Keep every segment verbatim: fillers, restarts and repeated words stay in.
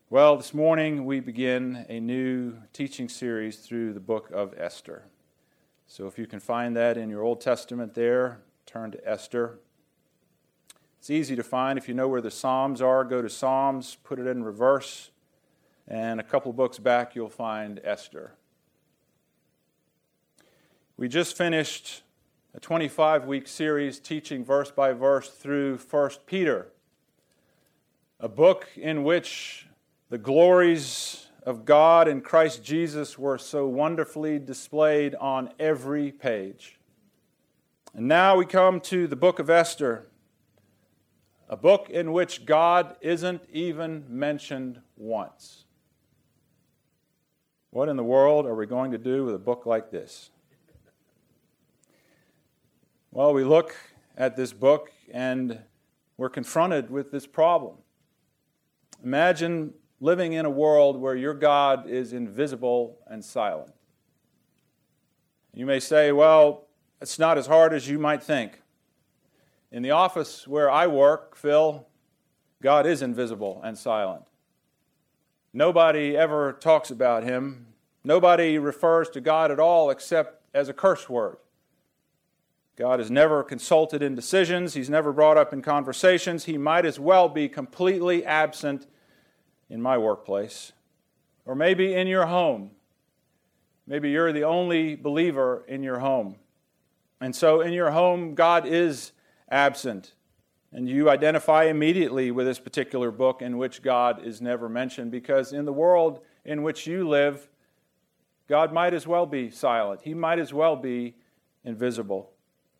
Well, this morning we begin a new teaching series through the book of Esther. So if you can find that in your Old Testament there, turn to Esther. It's easy to find. If you know where the Psalms are, go to Psalms, put it in reverse, and a couple books back you'll find Esther. We just finished a twenty-five week series teaching verse by verse through First Peter, a book in which the glories of God in Christ Jesus were so wonderfully displayed on every page. And now we come to the book of Esther, a book in which God isn't even mentioned once. What in the world are we going to do with a book like this? Well, we look at this book and we're confronted with this problem. Imagine living in a world where your God is invisible and silent. You may say, well, it's not as hard as you might think. In the office where I work, Phil, God is invisible and silent. Nobody ever talks about Him. Nobody refers to God at all except as a curse word. God is never consulted in decisions. He's never brought up in conversations. He might as well be completely absent in my workplace, or maybe in your home. Maybe you're the only believer in your home. And so in your home, God is absent. And you identify immediately with this particular book in which God is never mentioned, because in the world in which you live, God might as well be silent. He might as well be invisible.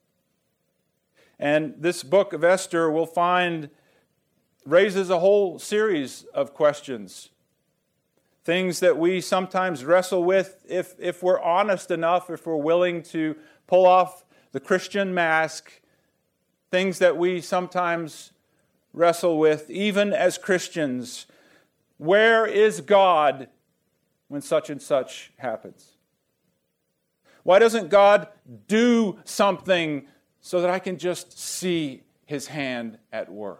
And this book of Esther, we'll find, raises a whole series of questions. Things that we sometimes wrestle with if, if we're honest enough, if we're willing to pull off the Christian mask. Things that we sometimes wrestle with, even as Christians. Where is God when such and such happens? Why doesn't God do something so that I can just see His hand at work?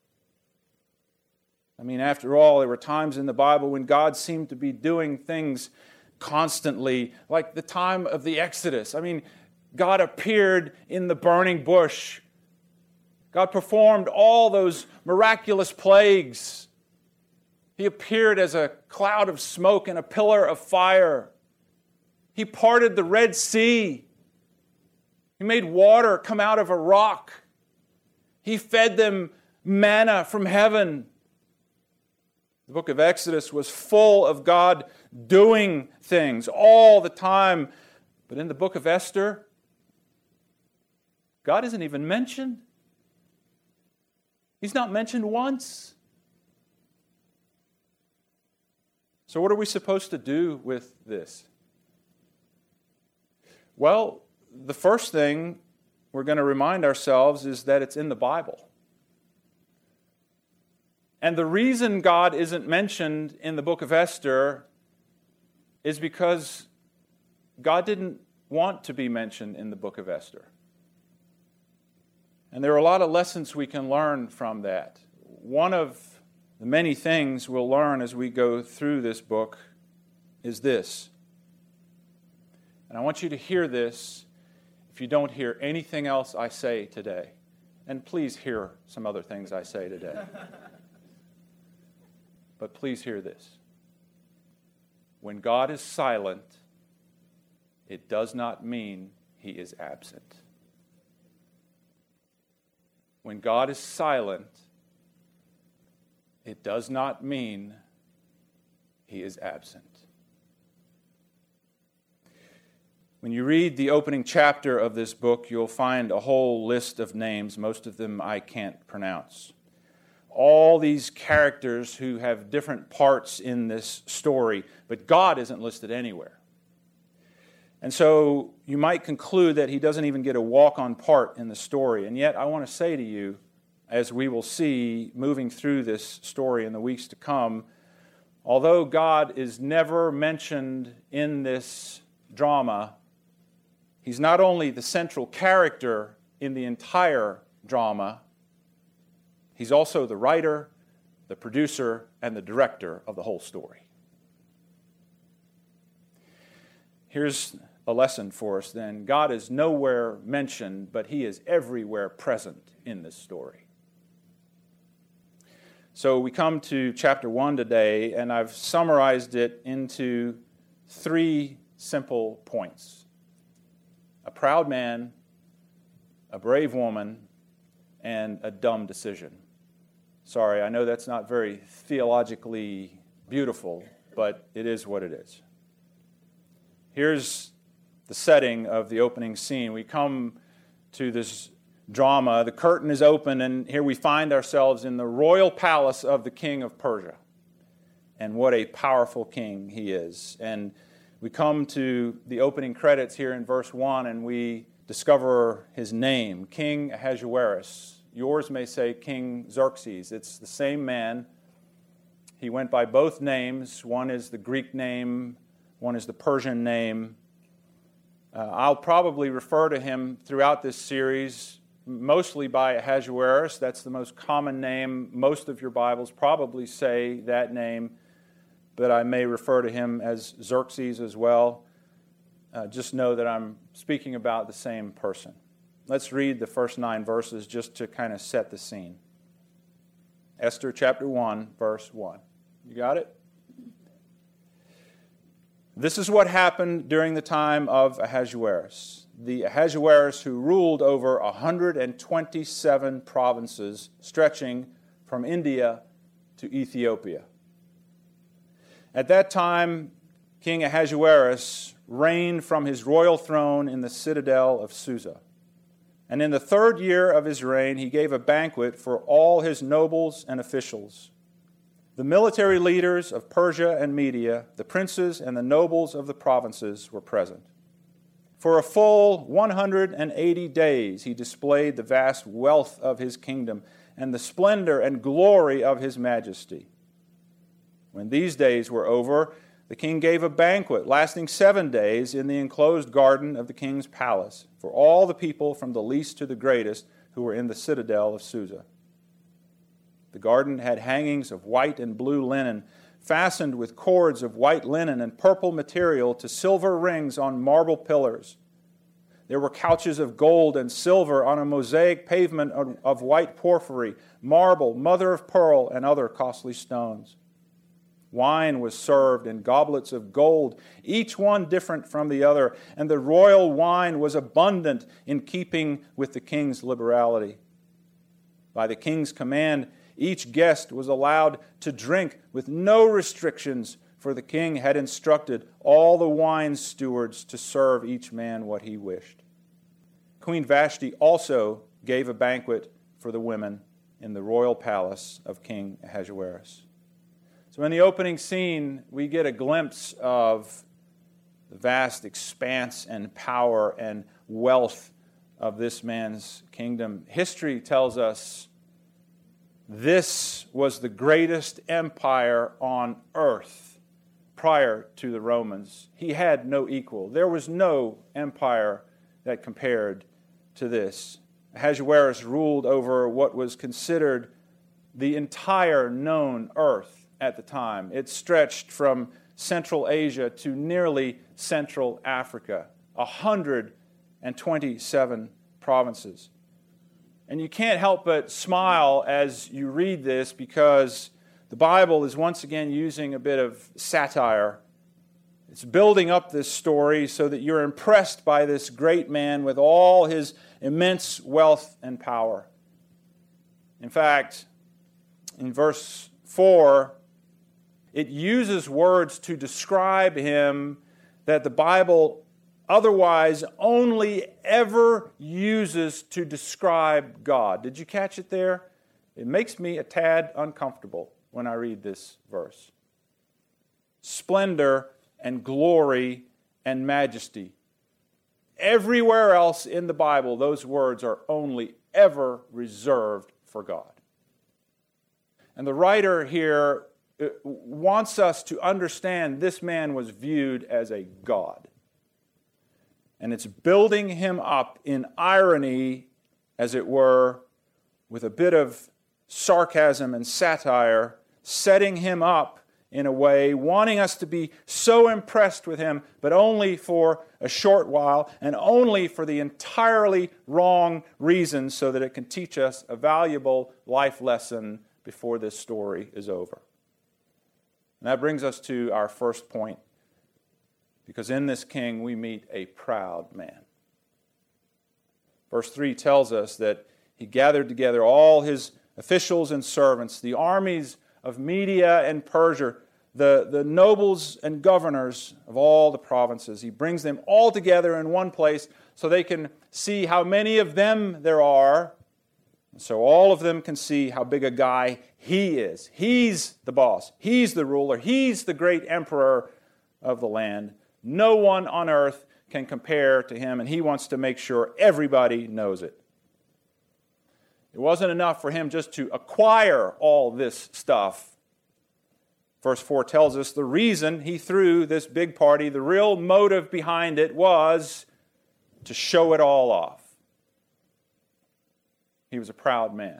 I mean, after all, there were times in the Bible when God seemed to be doing things constantly, like the time of the Exodus. I mean, God appeared in the burning bush. God performed all those miraculous plagues. He appeared as a cloud of smoke and a pillar of fire. He parted the Red Sea. He made water come out of a rock. He fed them manna from heaven. The book of Exodus was full of God doing things all the time. But in the book of Esther, God isn't even mentioned. He's not mentioned once. So what are we supposed to do with this? Well, the first thing we're going to remind ourselves is that it's in the Bible. And the reason God isn't mentioned in the book of Esther is because God didn't want to be mentioned in the book of Esther. And there are a lot of lessons we can learn from that. One of the many things we'll learn as we go through this book is this. And I want you to hear this if you don't hear anything else I say today. And please hear some other things I say today. But please hear this. When God is silent, it does not mean He is absent. When God is silent, it does not mean He is absent. When you read the opening chapter of this book, you'll find a whole list of names, most of them I can't pronounce. All these characters who have different parts in this story, but God isn't listed anywhere. And so you might conclude that He doesn't even get a walk-on part in the story. And yet I want to say to you, as we will see moving through this story in the weeks to come, although God is never mentioned in this drama, He's not only the central character in the entire drama, He's also the writer, the producer and the director of the whole story. Here's a lesson for us then. God is nowhere mentioned, but he is everywhere present in this story. So we come to chapter one today, and I've summarized it into three simple points. A proud man, a brave woman, and a dumb decision. Sorry, I know that's not very theologically beautiful, but it is what it is. Here's the setting of the opening scene. We come to this drama. The curtain is open, and here we find ourselves in the royal palace of the king of Persia. And what a powerful king he is. And we come to the opening credits here in verse one, and we discover his name, King Ahasuerus. Yours may say King Xerxes. It's the same man. He went by both names. One is the Greek name, one is the Persian name. Uh, I'll probably refer to him throughout this series mostly by Ahasuerus. That's the most common name. Most of your Bibles probably say that name, but I may refer to him as Xerxes as well. Uh, just know that I'm speaking about the same person. Let's read the first nine verses just to kind of set the scene. Esther chapter one, verse one. You got it? This is what happened during the time of Ahasuerus, the Ahasuerus who ruled over one hundred twenty-seven provinces stretching from India to Ethiopia. At that time, King Ahasuerus reigned from his royal throne in the citadel of Susa. And in the third year of his reign, he gave a banquet for all his nobles and officials. The military leaders of Persia and Media, the princes and the nobles of the provinces were present. For a full one hundred eighty days he displayed the vast wealth of his kingdom and the splendor and glory of his majesty. When these days were over, the king gave a banquet lasting seven days in the enclosed garden of the king's palace for all the people from the least to the greatest who were in the citadel of Susa. The garden had hangings of white and blue linen, fastened with cords of white linen and purple material to silver rings on marble pillars. There were couches of gold and silver on a mosaic pavement of white porphyry, marble, mother of pearl, and other costly stones. Wine was served in goblets of gold, each one different from the other, and the royal wine was abundant in keeping with the king's liberality. By the king's command, each guest was allowed to drink with no restrictions, for the king had instructed all the wine stewards to serve each man what he wished. Queen Vashti also gave a banquet for the women in the royal palace of King Ahasuerus. So in the opening scene, we get a glimpse of the vast expanse and power and wealth of this man's kingdom. History tells us this was the greatest empire on earth prior to the Romans. He had no equal. There was no empire that compared to this. Ahasuerus ruled over what was considered the entire known earth at the time. It stretched from Central Asia to nearly Central Africa, one hundred twenty-seven provinces. And you can't help but smile as you read this because the Bible is once again using a bit of satire. It's building up this story so that you're impressed by this great man with all his immense wealth and power. In fact, in verse four, it uses words to describe him that the Bible otherwise only ever uses to describe God. Did you catch it there? It makes me a tad uncomfortable when I read this verse. Splendor and glory and majesty. Everywhere else in the Bible, those words are only ever reserved for God. And the writer here wants us to understand this man was viewed as a god. And it's building him up in irony, as it were, with a bit of sarcasm and satire, setting him up in a way, wanting us to be so impressed with him, but only for a short while and only for the entirely wrong reasons, so that it can teach us a valuable life lesson before this story is over. And that brings us to our first point, because in this king we meet a proud man. Verse three tells us that he gathered together all his officials and servants, the armies of Media and Persia, the, the nobles and governors of all the provinces. He brings them all together in one place so they can see how many of them there are. And so all of them can see how big a guy he is. He's the boss. He's the ruler. He's the great emperor of the land. No one on earth can compare to him, and he wants to make sure everybody knows it. It wasn't enough for him just to acquire all this stuff. Verse four tells us the reason he threw this big party, the real motive behind it, was to show it all off. He was a proud man.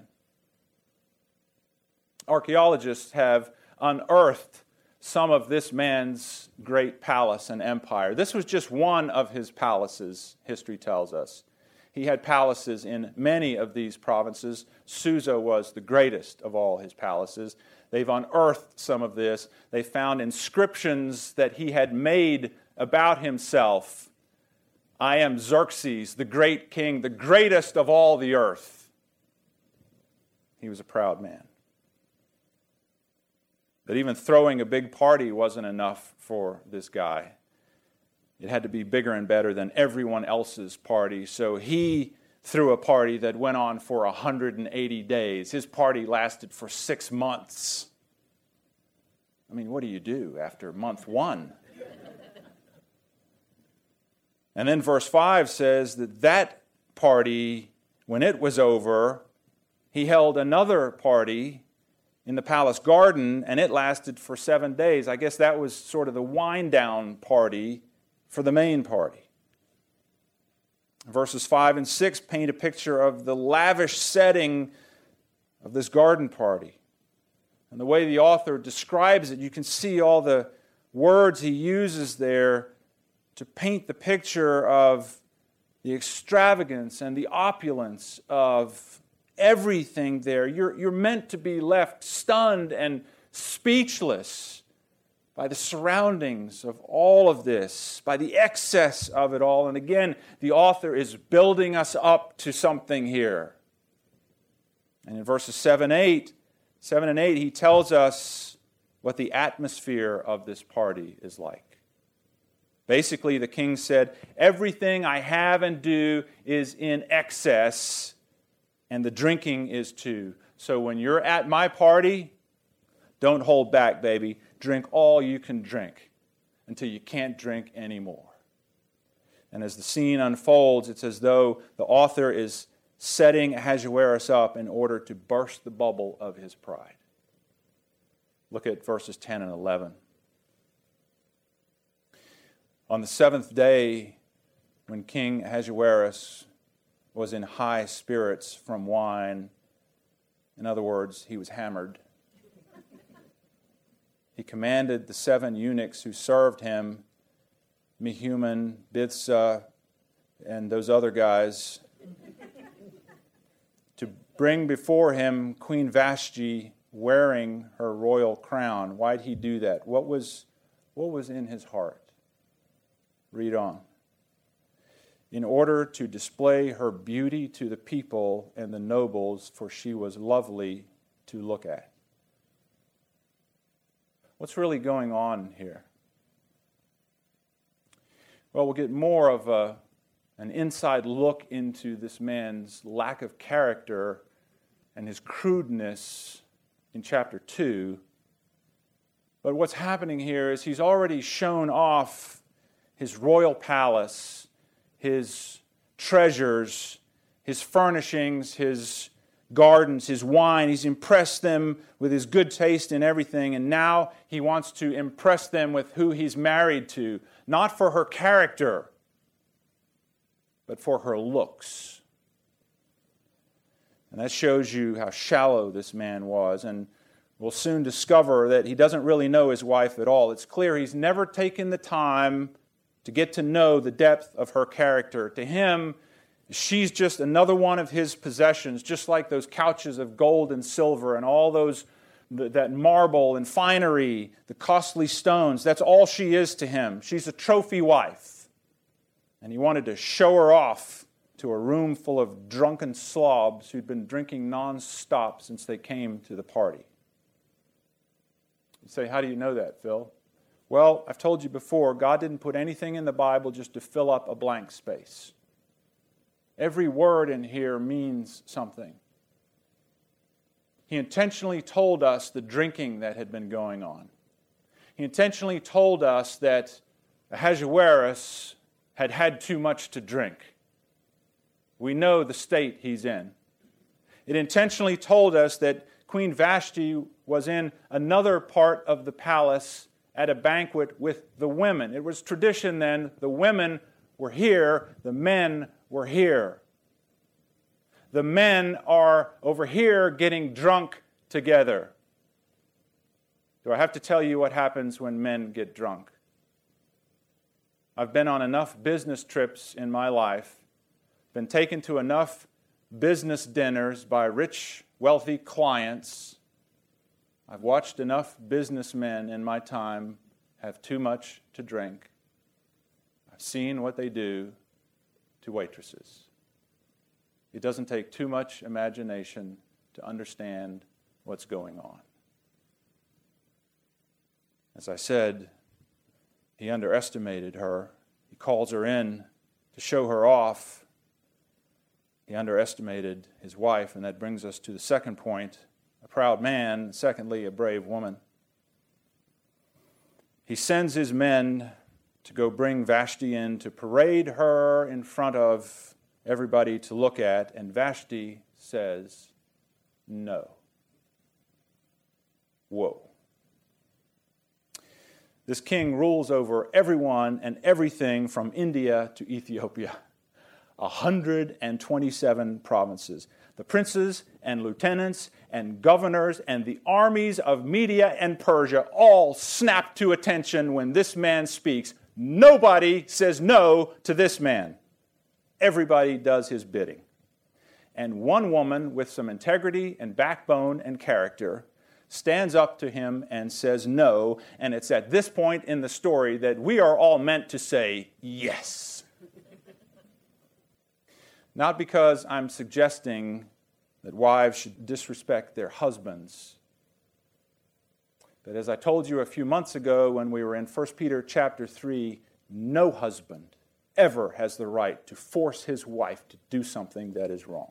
Archaeologists have unearthed some of this man's great palace and empire. This was just one of his palaces, history tells us. He had palaces in many of these provinces. Susa was the greatest of all his palaces. They've unearthed some of this. They found inscriptions that he had made about himself. I am Xerxes, the great king, the greatest of all the earth. He was a proud man. But even throwing a big party wasn't enough for this guy. It had to be bigger and better than everyone else's party. So he threw a party that went on for one hundred eighty days. His party lasted for six months. I mean, what do you do after month one? And then verse five says that that party, when it was over, he held another party in the palace garden, and it lasted for seven days. I guess that was sort of the wind-down party for the main party. Verses five and six paint a picture of the lavish setting of this garden party. And the way the author describes it, you can see all the words he uses there to paint the picture of the extravagance and the opulence of everything there. You're, you're meant to be left stunned and speechless by the surroundings of all of this, by the excess of it all. And again, the author is building us up to something here. And in verses seven, eight, seven and eight, he tells us what the atmosphere of this party is like. Basically, the king said, everything I have and do is in excess, and the drinking is too. So when you're at my party, don't hold back, baby. Drink all you can drink until you can't drink anymore. And as the scene unfolds, it's as though the author is setting Ahasuerus up in order to burst the bubble of his pride. Look at verses ten and eleven. On the seventh day, when King Ahasuerus was in high spirits from wine, in other words, he was hammered, he commanded the seven eunuchs who served him, Mehuman, Bithsa, and those other guys, to bring before him Queen Vashti wearing her royal crown. Why'd he do that? What was, what was in his heart? Read on. In order to display her beauty to the people and the nobles, for she was lovely to look at. What's really going on here? Well, we'll get more of a, an inside look into this man's lack of character and his crudeness in chapter two. But what's happening here is he's already shown off his royal palace, his treasures, his furnishings, his gardens, his wine. He's impressed them with his good taste in everything, and now he wants to impress them with who he's married to, not for her character, but for her looks. And that shows you how shallow this man was. And we'll soon discover that he doesn't really know his wife at all. It's clear he's never taken the time to get to know the depth of her character. To him, she's just another one of his possessions, just like those couches of gold and silver and all those, that marble and finery, the costly stones. That's all she is to him. She's a trophy wife. And he wanted to show her off to a room full of drunken slobs who'd been drinking non-stop since they came to the party. You say, how do you know that, Phil? Well, I've told you before, God didn't put anything in the Bible just to fill up a blank space. Every word in here means something. He intentionally told us the drinking that had been going on. He intentionally told us that Ahasuerus had had too much to drink. We know the state he's in. It intentionally told us that Queen Vashti was in another part of the palace at a banquet with the women. It was tradition then, the women were here, the men were here. The men are over here getting drunk together. Do I have to tell you what happens when men get drunk? I've been on enough business trips in my life, been taken to enough business dinners by rich, wealthy clients. I've watched enough businessmen in my time have too much to drink. I've seen what they do to waitresses. It doesn't take too much imagination to understand what's going on. As I said, he underestimated her. He calls her in to show her off. He underestimated his wife, and that brings us to the second point, a proud man, secondly, a brave woman. He sends his men to go bring Vashti in, to parade her in front of everybody to look at, and Vashti says, no. Whoa. This king rules over everyone and everything from India to Ethiopia. one hundred twenty-seven provinces. The princes and lieutenants and governors and the armies of Media and Persia all snap to attention when this man speaks. Nobody says no to this man. Everybody does his bidding. And one woman with some integrity and backbone and character stands up to him and says no, and it's at this point in the story that we are all meant to say yes. Not because I'm suggesting that wives should disrespect their husbands. But as I told you a few months ago when we were in First Peter chapter three, no husband ever has the right to force his wife to do something that is wrong.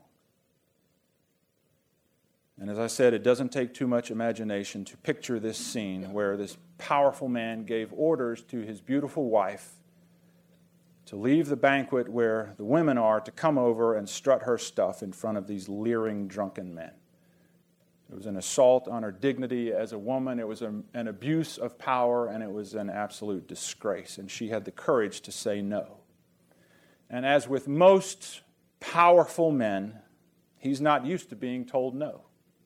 And as I said, it doesn't take too much imagination to picture this scene where this powerful man gave orders to his beautiful wife to leave the banquet where the women are to come over and strut her stuff in front of these leering drunken men. It was an assault on her dignity as a woman. It was a, an abuse of power, and it was an absolute disgrace. And she had the courage to say no. And as with most powerful men, he's not used to being told no.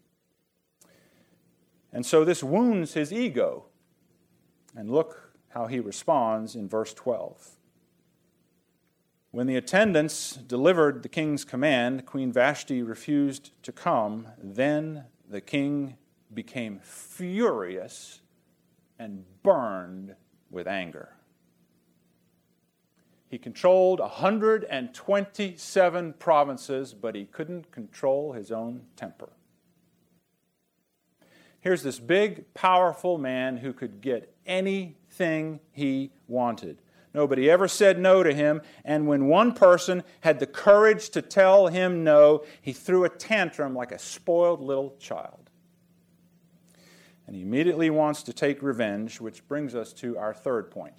And so this wounds his ego. And look how he responds in verse twelve. When the attendants delivered the king's command, Queen Vashti refused to come. Then the king became furious and burned with anger. He controlled one hundred twenty-seven provinces, but he couldn't control his own temper. Here's this big, powerful man who could get anything he wanted. Nobody ever said no to him, and when one person had the courage to tell him no, he threw a tantrum like a spoiled little child. And he immediately wants to take revenge, which brings us to our third point.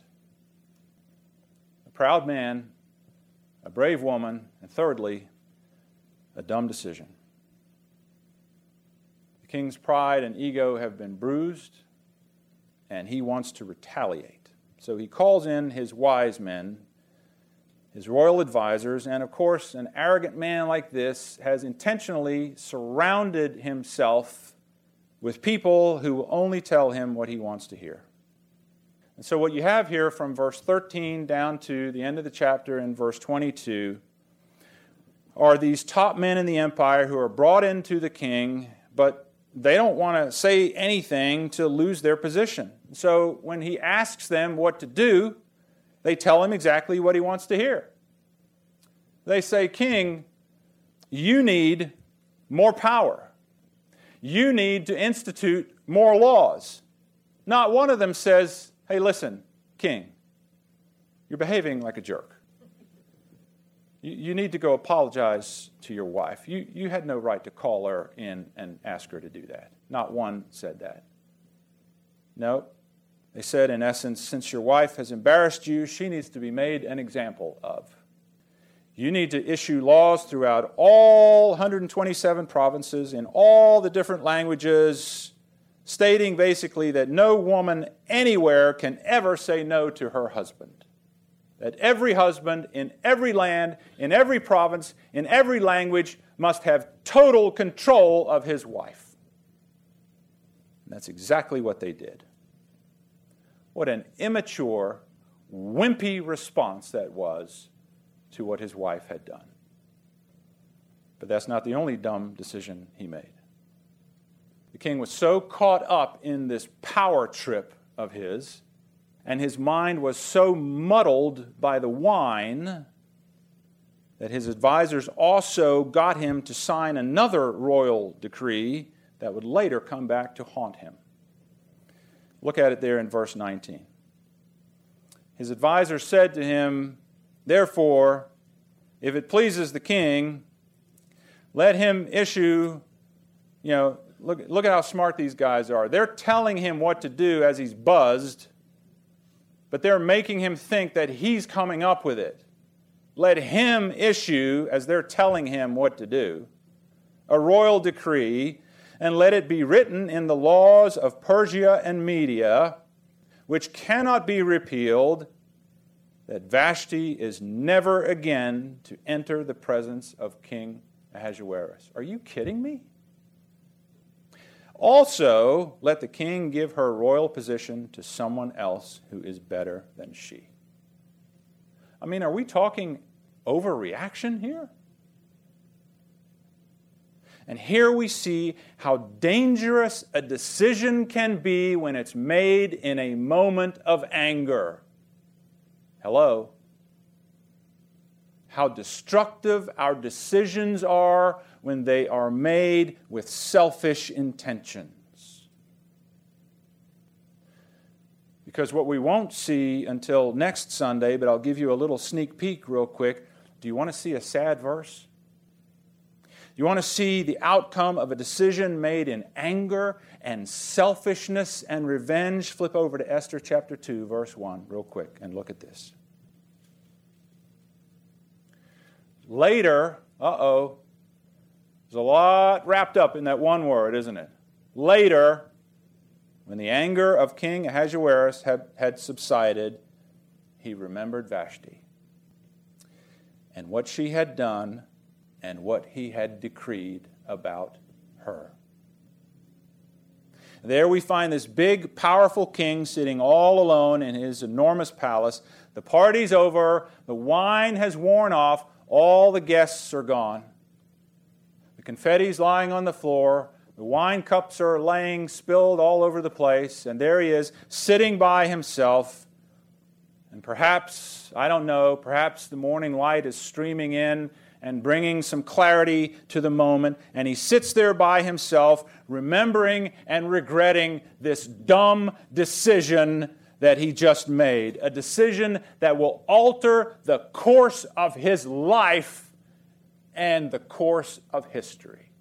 A proud man, a brave woman, and thirdly, a dumb decision. The king's pride and ego have been bruised, and he wants to retaliate. So he calls in his wise men, his royal advisors, and of course, an arrogant man like this has intentionally surrounded himself with people who will only tell him what he wants to hear. And so what you have here from verse thirteen down to the end of the chapter in verse twenty-two are these top men in the empire who are brought into the king, but they don't want to say anything to lose their position. So when he asks them what to do, they tell him exactly what he wants to hear. They say, "King, you need more power. You need to institute more laws." Not one of them says, "Hey, listen, King, you're behaving like a jerk. You, you need to go apologize to your wife. You, you had no right to call her in and ask her to do that." Not one said that. No. They said, in essence, since your wife has embarrassed you, she needs to be made an example of. You need to issue laws throughout all one hundred twenty-seven provinces in all the different languages, stating basically that no woman anywhere can ever say no to her husband. That every husband in every land, in every province, in every language must have total control of his wife. And that's exactly what they did. What an immature, wimpy response that was to what his wife had done. But that's not the only dumb decision he made. The king was so caught up in this power trip of his, and his mind was so muddled by the wine, that his advisors also got him to sign another royal decree that would later come back to haunt him. Look at it there in verse nineteen. His advisors said to him, "Therefore, if it pleases the king, let him issue," you know, look, look at how smart these guys are. They're telling him what to do as he's buzzed, but they're making him think that he's coming up with it. Let him issue, as they're telling him what to do, a royal decree, and let it be written in the laws of Persia and Media, which cannot be repealed, that Vashti is never again to enter the presence of King Ahasuerus. Are you kidding me? Also, let the king give her royal position to someone else who is better than she. I mean, are we talking overreaction here? And here we see how dangerous a decision can be when it's made in a moment of anger. Hello? How destructive our decisions are when they are made with selfish intentions. Because what we won't see until next Sunday, but I'll give you a little sneak peek real quick. Do you want to see a sad verse? You want to see the outcome of a decision made in anger and selfishness and revenge? Flip over to Esther chapter two, verse one, real quick, and look at this. Later, uh-oh, there's a lot wrapped up in that one word, isn't it? Later, when the anger of King Ahasuerus had, had subsided, he remembered Vashti and what she had done and what he had decreed about her. There we find this big, powerful king sitting all alone in his enormous palace. The party's over. The wine has worn off. All the guests are gone. The confetti's lying on the floor. The wine cups are laying spilled all over the place. And there he is, sitting by himself. And perhaps, I don't know, perhaps the morning light is streaming in and bringing some clarity to the moment. And he sits there by himself, remembering and regretting this dumb decision that he just made. A decision that will alter the course of his life and the course of history.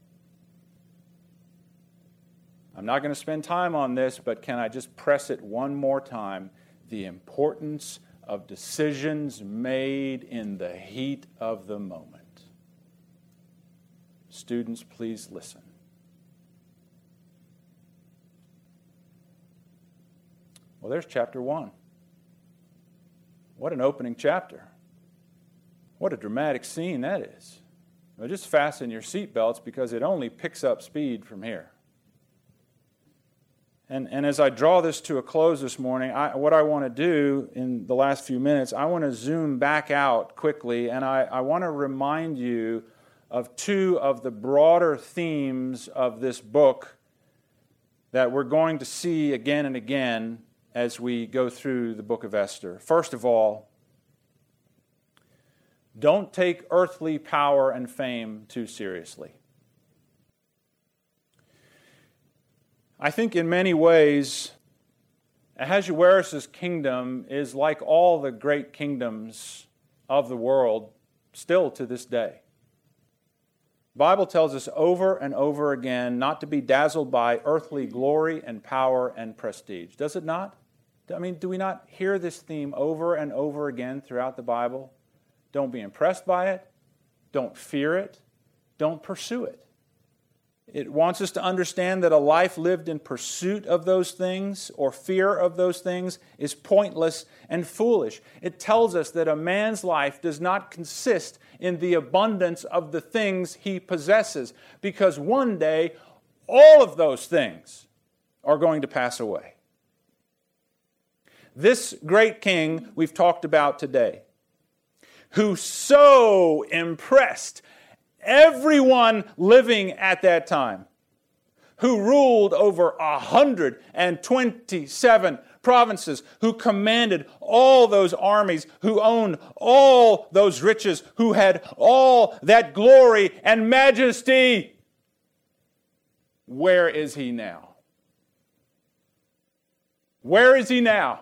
I'm not going to spend time on this, but can I just press it one more time? The importance of decisions made in the heat of the moment. Students, please listen. Well, there's chapter one. What an opening chapter. What a dramatic scene that is. Well, just fasten your seatbelts because it only picks up speed from here. And, and as I draw this to a close this morning, I, what I want to do in the last few minutes, I want to zoom back out quickly, and I, I want to remind you of two of the broader themes of this book that we're going to see again and again as we go through the book of Esther. First of all, don't take earthly power and fame too seriously. I think in many ways, Ahasuerus' kingdom is like all the great kingdoms of the world still to this day. The Bible tells us over and over again not to be dazzled by earthly glory and power and prestige. Does it not? I mean, do we not hear this theme over and over again throughout the Bible? Don't be impressed by it. Don't fear it. Don't pursue it. It wants us to understand that a life lived in pursuit of those things or fear of those things is pointless and foolish. It tells us that a man's life does not consist in the abundance of the things he possesses, because one day all of those things are going to pass away. This great king we've talked about today, who so impressed everyone living at that time, who ruled over one hundred twenty-seven provinces, who commanded all those armies, who owned all those riches, who had all that glory and majesty. Where is he now? Where is he now?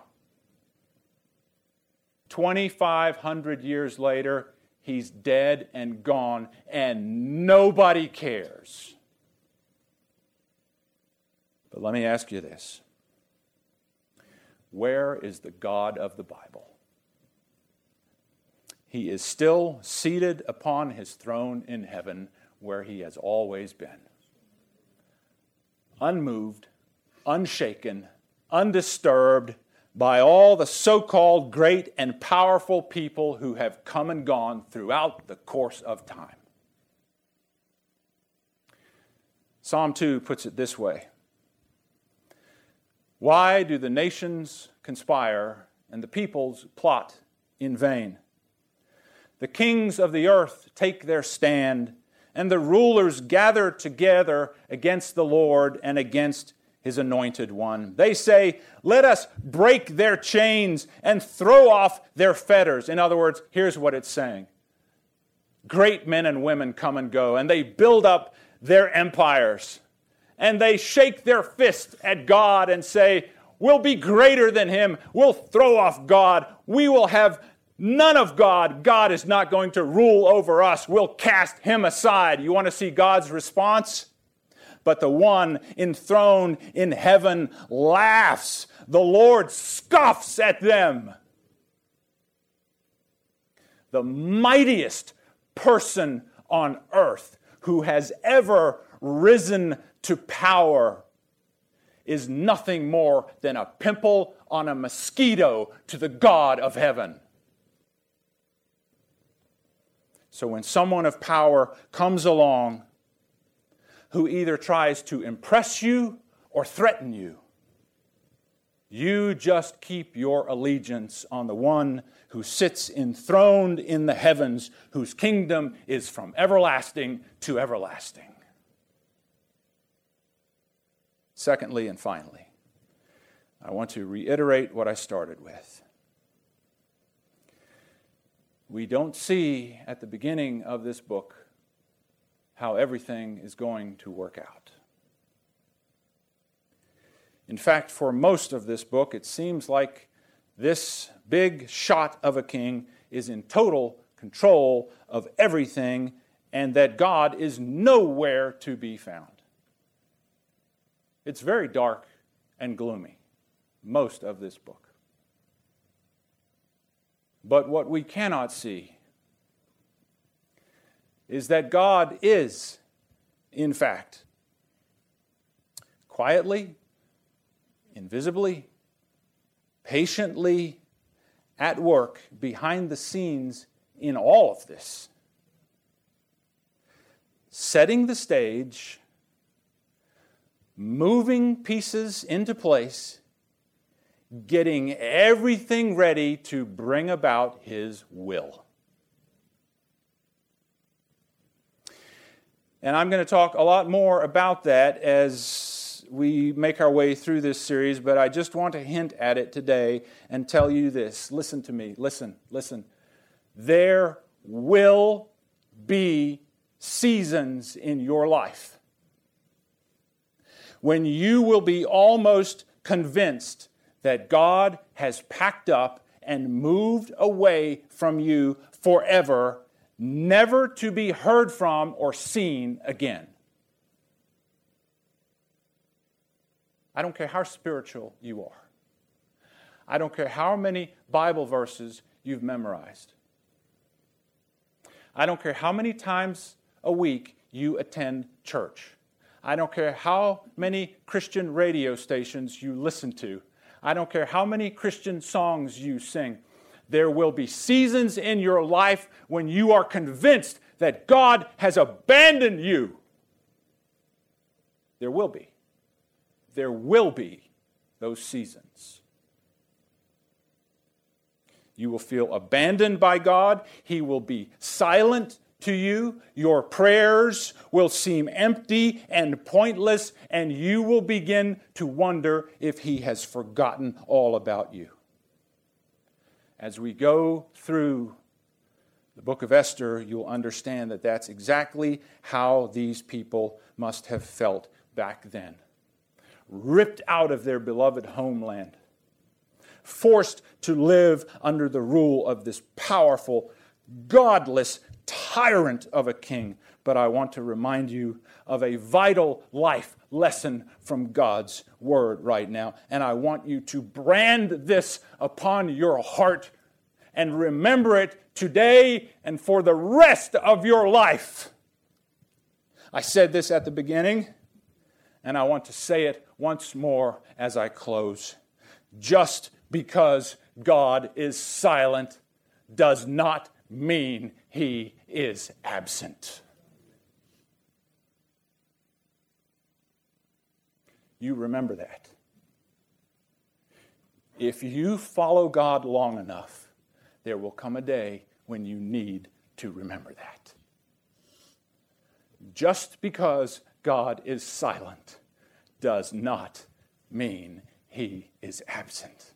twenty-five hundred years later, he's dead and gone, and nobody cares. But let me ask you this. Where is the God of the Bible? He is still seated upon his throne in heaven, where he has always been. Unmoved, unshaken, undisturbed by all the so-called great and powerful people who have come and gone throughout the course of time. Psalm two puts it this way. Why do the nations conspire and the peoples plot in vain? The kings of the earth take their stand, and the rulers gather together against the Lord and against his anointed one. They say, let us break their chains and throw off their fetters. In other words, here's what it's saying. Great men and women come and go, and they build up their empires. And they shake their fist at God and say, we'll be greater than him. We'll throw off God. We will have none of God. God is not going to rule over us. We'll cast him aside. You want to see God's response? But the one enthroned in heaven laughs. The Lord scoffs at them. The mightiest person on earth who has ever risen to power is nothing more than a pimple on a mosquito to the God of heaven. So when someone of power comes along who either tries to impress you or threaten you, you just keep your allegiance on the one who sits enthroned in the heavens, whose kingdom is from everlasting to everlasting. Secondly and finally, I want to reiterate what I started with. We don't see at the beginning of this book how everything is going to work out. In fact, for most of this book, it seems like this big shot of a king is in total control of everything, and that God is nowhere to be found. It's very dark and gloomy, most of this book. But what we cannot see is that God is, in fact, quietly, invisibly, patiently at work behind the scenes in all of this. Setting the stage, moving pieces into place, getting everything ready to bring about His will. And I'm going to talk a lot more about that as we make our way through this series, but I just want to hint at it today and tell you this. Listen to me. Listen, listen. There will be seasons in your life when you will be almost convinced that God has packed up and moved away from you forever, never to be heard from or seen again. I don't care how spiritual you are. I don't care how many Bible verses you've memorized. I don't care how many times a week you attend church. I don't care how many Christian radio stations you listen to. I don't care how many Christian songs you sing. There will be seasons in your life when you are convinced that God has abandoned you. There will be. There will be those seasons. You will feel abandoned by God. He will be silent to you. Your prayers will seem empty and pointless, and you will begin to wonder if He has forgotten all about you. As we go through the book of Esther, you'll understand that that's exactly how these people must have felt back then. Ripped out of their beloved homeland, forced to live under the rule of this powerful, godless tyrant of a king. But I want to remind you of a vital life lesson from God's Word right now. And I want you to brand this upon your heart and remember it today and for the rest of your life. I said this at the beginning, and I want to say it once more as I close. Just because God is silent does not mean He is absent. You remember that. If you follow God long enough, there will come a day when you need to remember that. Just because God is silent does not mean He is absent.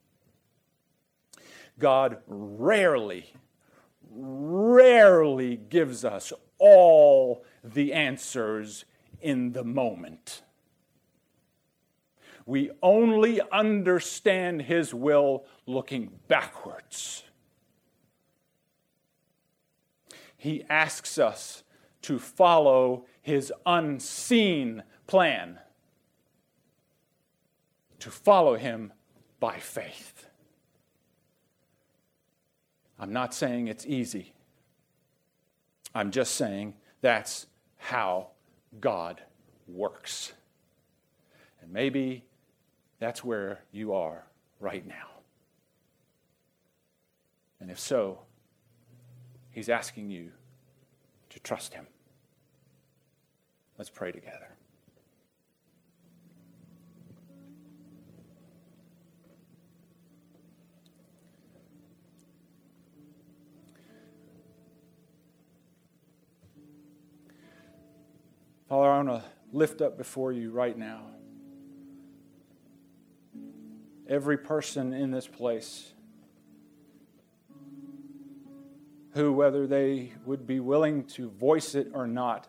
God rarely, rarely gives us all the answers in the moment. We only understand His will looking backwards. He asks us to follow His unseen plan, to follow Him by faith. I'm not saying it's easy. I'm just saying that's how God works. And maybe that's where you are right now. And if so, He's asking you to trust Him. Let's pray together. Father, I want to lift up before you right now every person in this place who, whether they would be willing to voice it or not,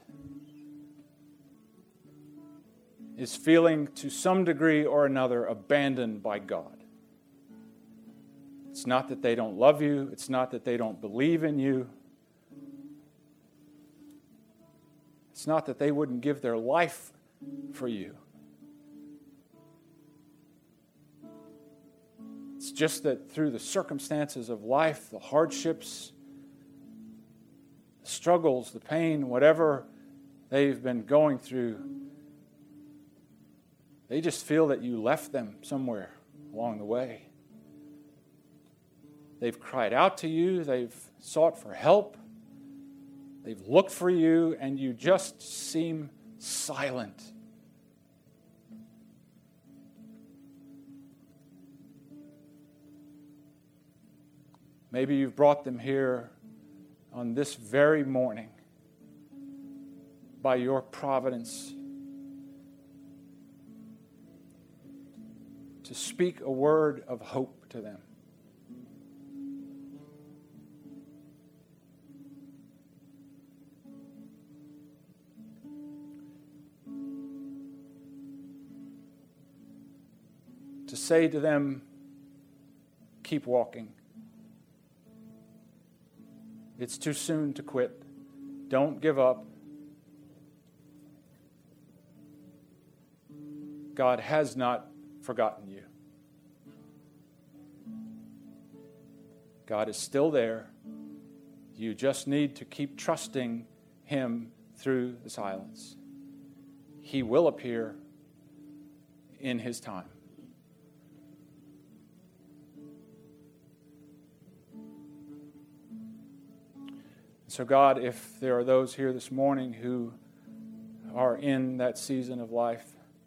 is feeling to some degree or another abandoned by God. It's not that they don't love you. It's not that they don't believe in you. It's not that they wouldn't give their life for you. It's just that through the circumstances of life, the hardships, the struggles, the pain, whatever they've been going through, they just feel that you left them somewhere along the way. They've cried out to you. They've sought for help. They've looked for you, and you just seem silent. Maybe you've brought them here on this very morning by your providence to speak a word of hope to them. To say to them, keep walking. It's too soon to quit. Don't give up. God has not forgotten you. God is still there. You just need to keep trusting Him through the silence. He will appear in His time. So God, if there are those here this morning who are in that season of life,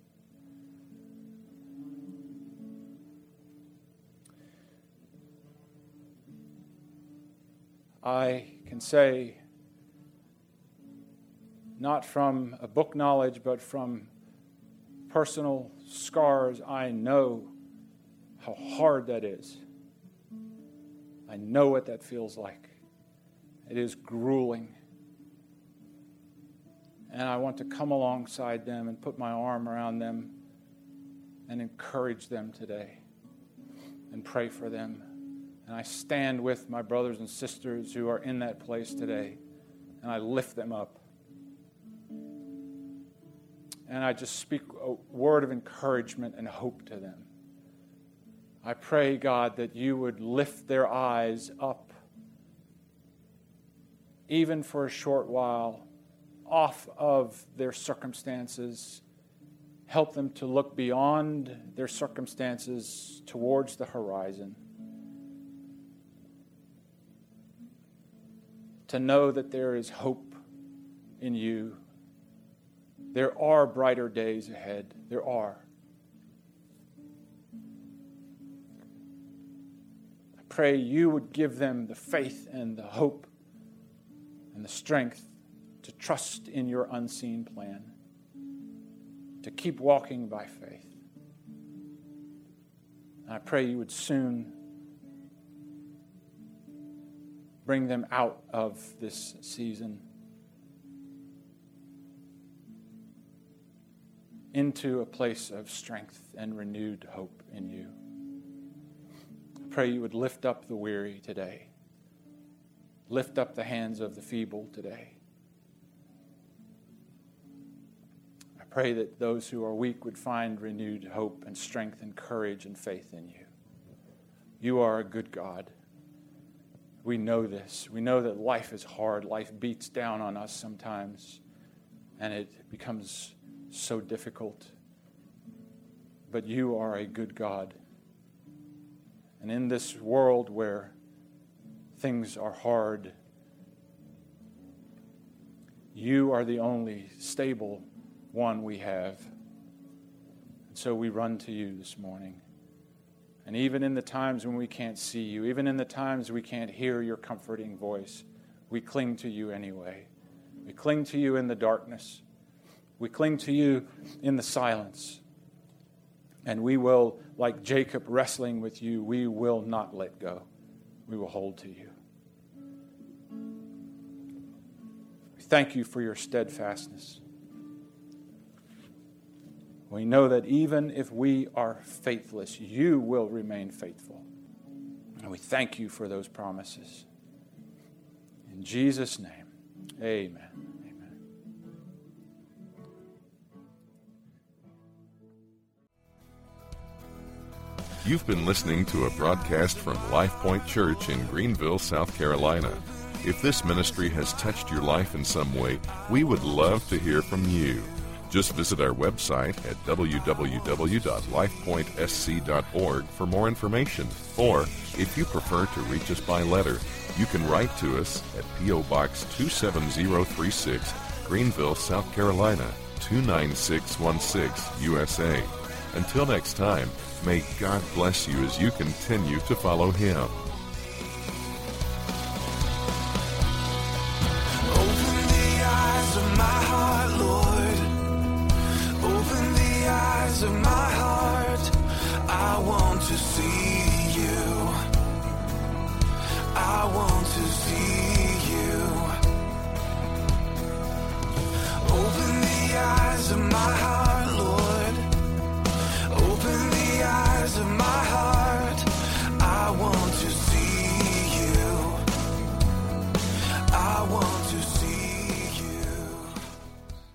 I can say, not from a book knowledge, but from personal scars, I know how hard that is. I know what that feels like. It is grueling. And I want to come alongside them and put my arm around them and encourage them today and pray for them. And I stand with my brothers and sisters who are in that place today, and I lift them up. And I just speak a word of encouragement and hope to them. I pray, God, that you would lift their eyes up, even for a short while, off of their circumstances. Help them to look beyond their circumstances towards the horizon. To know that there is hope in you. There are brighter days ahead. There are. I pray you would give them the faith and the hope and the strength to trust in your unseen plan, to keep walking by faith. And I pray you would soon bring them out of this season into a place of strength and renewed hope in you. I pray you would lift up the weary today. Lift up the hands of the feeble today. I pray that those who are weak would find renewed hope and strength and courage and faith in you. You are a good God. We know this. We know that life is hard. Life beats down on us sometimes, and it becomes so difficult. But you are a good God. And in this world where things are hard, you are the only stable one we have. And so we run to you this morning. And even in the times when we can't see you, even in the times we can't hear your comforting voice, we cling to you anyway. We cling to you in the darkness. We cling to you in the silence. And we will, like Jacob wrestling with you, we will not let go. We will hold to you. We thank you for your steadfastness. We know that even if we are faithless, you will remain faithful. And we thank you for those promises. In Jesus' name, amen. Amen. You've been listening to a broadcast from Life Point Church in Greenville, South Carolina. If this ministry has touched your life in some way, we would love to hear from you. Just visit our website at w w w dot life point s c dot org for more information. Or, if you prefer to reach us by letter, you can write to us at P O. Box two seven zero three six, Greenville, South Carolina, two nine six one six, U S A. Until next time, may God bless you as you continue to follow Him.